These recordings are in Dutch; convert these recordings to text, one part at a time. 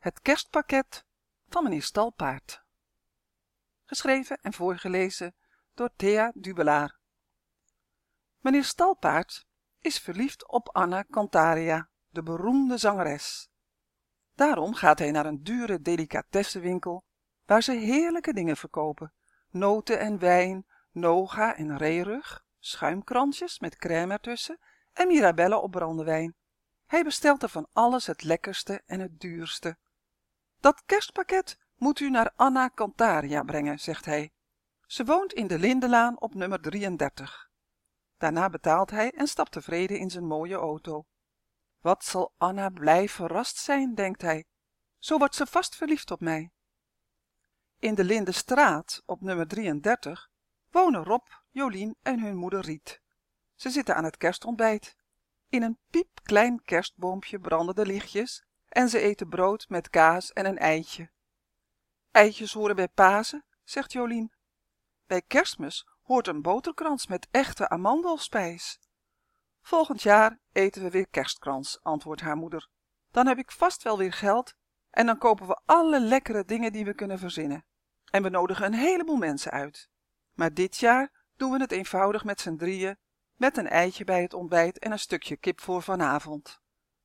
Het kerstpakket van meneer Stalpaard. Geschreven en voorgelezen door Thea Dubelaar. Meneer Stalpaard is verliefd op Anna Cantaria, de beroemde zangeres. Daarom gaat hij naar een dure delicatessenwinkel waar ze heerlijke dingen verkopen: noten en wijn, noga en reerug, schuimkransjes met crème ertussen en mirabelle op brandewijn. Hij bestelt er van alles het lekkerste en het duurste. Dat kerstpakket moet u naar Anna Cantaria brengen, zegt hij. Ze woont in de Lindenlaan op nummer 33. Daarna betaalt hij en stapt tevreden in zijn mooie auto. Wat zal Anna blij verrast zijn, denkt hij. Zo wordt ze vast verliefd op mij. In de Lindenstraat op nummer 33 wonen Rob, Jolien en hun moeder Riet. Ze zitten aan het kerstontbijt. In een piepklein kerstboompje branden de lichtjes en ze eten brood met kaas en een eitje. Eitjes horen bij Pasen, zegt Jolien. Bij Kerstmis hoort een boterkrans met echte amandelspijs. Volgend jaar eten we weer kerstkrans, antwoordt haar moeder. Dan heb ik vast wel weer geld en dan kopen we alle lekkere dingen die we kunnen verzinnen. En we nodigen een heleboel mensen uit. Maar dit jaar doen we het eenvoudig met z'n drieën, met een eitje bij het ontbijt en een stukje kip voor vanavond.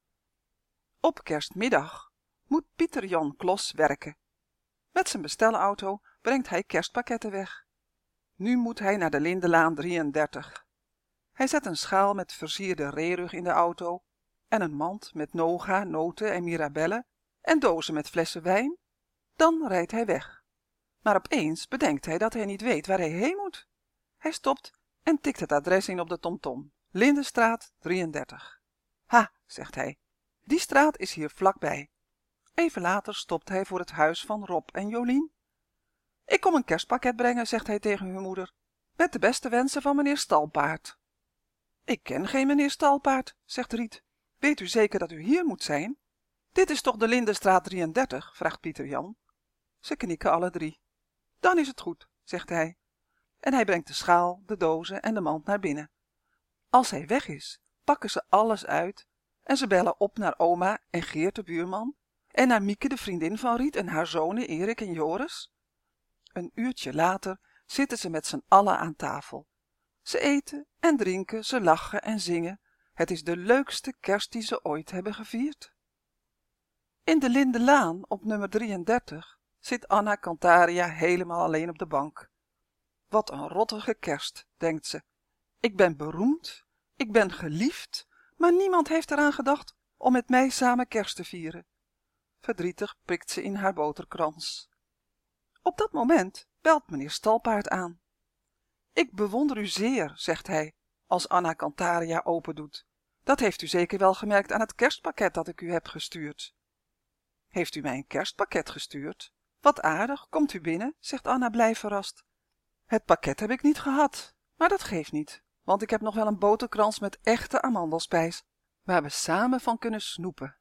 Op Kerstmiddag moet Pieter Jan Klos werken. Met zijn bestelauto brengt hij kerstpakketten weg. Nu moet hij naar de Lindenlaan 33. Hij zet een schaal met versierde reerug in de auto en een mand met noga, noten en mirabelle en dozen met flessen wijn. Dan rijdt hij weg. Maar opeens bedenkt hij dat hij niet weet waar hij heen moet. Hij stopt en tikt het adres in op de tomtom. Lindenstraat 33. Ha, zegt hij, die straat is hier vlakbij. Even later stopt hij voor het huis van Rob en Jolien. Ik kom een kerstpakket brengen, zegt hij tegen hun moeder, met de beste wensen van meneer Stalpaard. Ik ken geen meneer Stalpaard, zegt Riet. Weet u zeker dat u hier moet zijn? Dit is toch de Lindenstraat 33, vraagt Pieter Jan. Ze knikken alle drie. Dan is het goed, zegt hij. En hij brengt de schaal, de dozen en de mand naar binnen. Als hij weg is, pakken ze alles uit en ze bellen op naar oma en Geert de buurman en naar Mieke de vriendin van Riet en haar zonen Erik en Joris. Een uurtje later zitten ze met z'n allen aan tafel. Ze eten en drinken, ze lachen en zingen. Het is de leukste kerst die ze ooit hebben gevierd. In de Lindenlaan op nummer 33 zit Anna Cantaria helemaal alleen op de bank. Wat een rottige kerst, denkt ze. Ik ben beroemd, ik ben geliefd, maar niemand heeft eraan gedacht om met mij samen kerst te vieren. Verdrietig prikt ze in haar boterkrans. Op dat moment belt meneer Stalpaard aan. Ik bewonder u zeer, zegt hij, als Anna Cantaria opendoet. Dat heeft u zeker wel gemerkt aan het kerstpakket dat ik u heb gestuurd. Heeft u mij een kerstpakket gestuurd? Wat aardig, komt u binnen, zegt Anna blij verrast. Het pakket heb ik niet gehad, maar dat geeft niet, want ik heb nog wel een boterkrans met echte amandelspijs, waar we samen van kunnen snoepen.